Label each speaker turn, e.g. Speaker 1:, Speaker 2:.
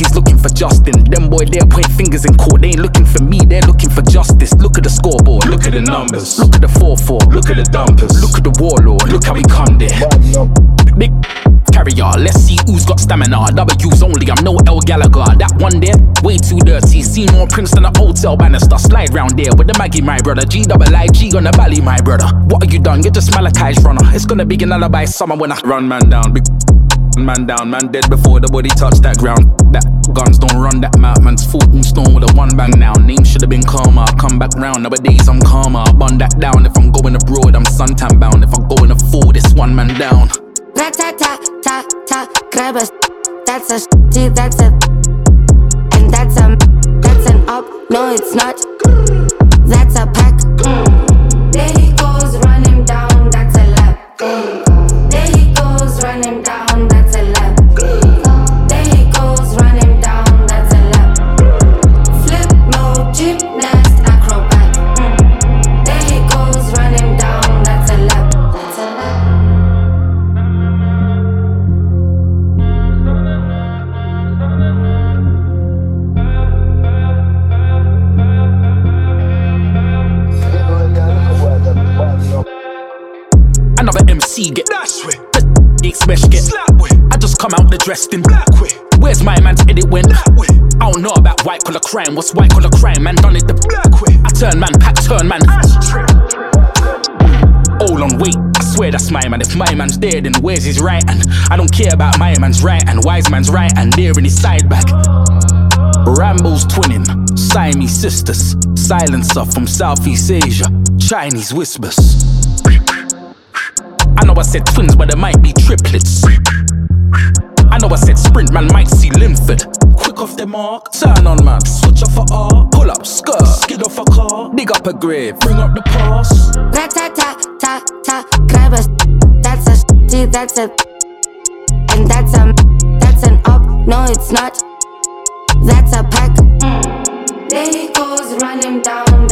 Speaker 1: he's looking for Justin. Them boy, they'll point fingers in court. They ain't looking for me, they're looking for justice. Look at the scoreboard,
Speaker 2: Look at the numbers,
Speaker 1: look at the 4-4,
Speaker 2: look at the dumpers,
Speaker 1: look at the warlord, look how we come there. Big carrier, let's see who's got stamina. W's only, I'm no El Gallagher. That one there, way too dirty. See more Prince than a hotel banister. Slide round there with the Maggie, my brother. G-double-I-G on the valley, my brother. What have you done? You're just Malachi's runner. It's gonna be an alibi summer when I run man down. Big man down, man dead before the body touched that ground. That guns don't run that mouth, man's 14 stone with a one bang now. Name should've been calmer, I come back round. Nowadays I'm calmer, I bun that down. If I'm going abroad, I'm suntan bound. If I'm going to fall, this one man down.
Speaker 3: Rat-ta-ta-ta-ta, grab a that's a G, that's a and that's an up, no it's not. That's a pack. There he goes, run him down, that's a lap. There he goes, run him down, that's a lap. There he goes, run him down, that's a lap. Flip mode, gymnast, acrobat. There he goes, run him down, that's a lap. That's a lap.
Speaker 1: Another MC get
Speaker 2: dash with,
Speaker 1: X-Mesh get
Speaker 2: slap with,
Speaker 1: I just come out the dressed in
Speaker 2: black with,
Speaker 1: Where's my man's edit when?
Speaker 2: black with,
Speaker 1: I don't know about white collar crime. What's white collar crime? Man done it the
Speaker 2: black with,
Speaker 1: I turn man, pack turn man.
Speaker 2: ashtray.
Speaker 1: All on weight, I swear that's my man. If my man's there, then where's his right? And I don't care about my man's right and wise man's right and they're in his side bag. Rambo's twinning, Siamese sisters, silencer from Southeast Asia, Chinese whispers. I know I said twins, but there might be triplets. I know I said sprint, man might see Linford. Quick off the mark, turn on man, switch off a R, pull up, skirt, skid off a car, dig up a grave, bring up the past.
Speaker 3: Rat-ta-ta-ta-ta, grab a that's a G, that's a and that's an up, no it's not. That's a pack. There he goes, run him down.